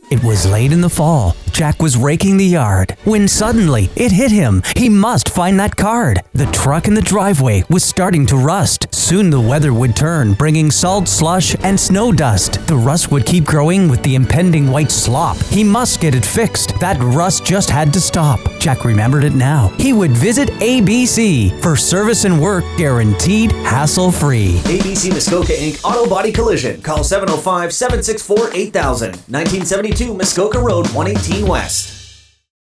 It was late in the fall. Jack was raking the yard when suddenly it hit him. He must find that card. The truck in the driveway was starting to rust. Soon the weather would turn, bringing salt, slush, and snow dust. The rust would keep growing with the impending white slop. He must get it fixed. That rust just had to stop. Jack remembered it now. He would visit ABC for service and work guaranteed hassle-free. ABC Muskoka Inc. Auto Body Collision. Call 705-764-8000. 1972 Muskoka Road, 118 West.